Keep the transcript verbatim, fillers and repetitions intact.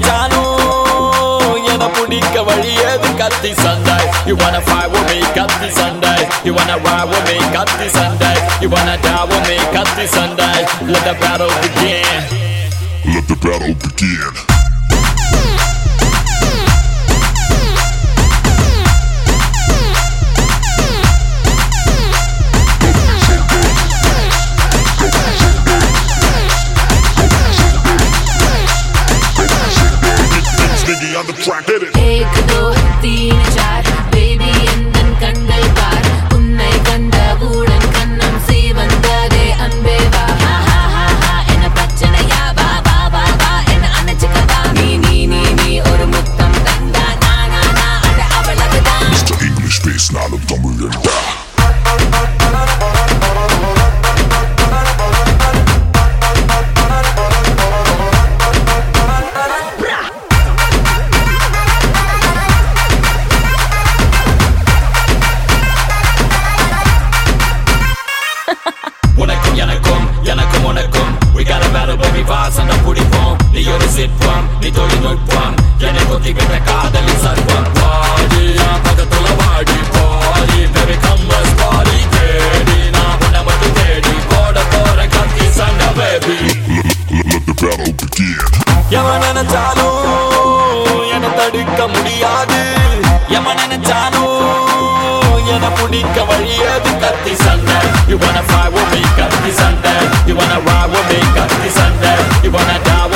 நினைச்சாலும் என பிடிக்க வழியது கத்தி சண்டை. You wanna fight with me, கத்தி சண்டை. You wanna ride with me, கத்தி சண்டை. You wanna die with me, கத்தி சண்டை. Let the battle begin. Let the battle begin. On the track, hit it. एक दो तीन चार baby எந்தன் கண்கள் பார் உன்னை கண்ட கூடன் கண்ணம் சீவந்ததே அன்பே வா ஹா ஹா ஹா ஹா என்ன பிரச்சனையா வா வா வா வா என்ன அணைச்சுக்கவா நீ நீ நீ நீ ஒரு முத்தம் தந்தா நா நா நா அட அவ்வளவுதான். Mister English பேசினாலும் தமிழன்டா. உனக்கும் எனக்கும் எனக்கும் உனக்கும் we got a battle baby vibes அந்த புடிப்போம். நீ ஒரு சிற்பம் நீ தொழில்நுட்பம் என்னை கொத்தி விட்ட காதலி சர்வம். பாடி பக்கத்துல வாடி பாடி baby come let's party தேடி நான் உன்னை மட்டும் தேடி போட போற கத்தி சண்டை baby. Let the battle begin. எவன் நினைச்சாலும் என்னை தடுக்க முடியாது. எவன் நினைச்சாலும் என்னை பிடிக்க வழியது கத்தி சண்டை. You wanna fight with me, கத்தி சண்டை. You wanna ride with me, கத்தி சண்டை. You wanna die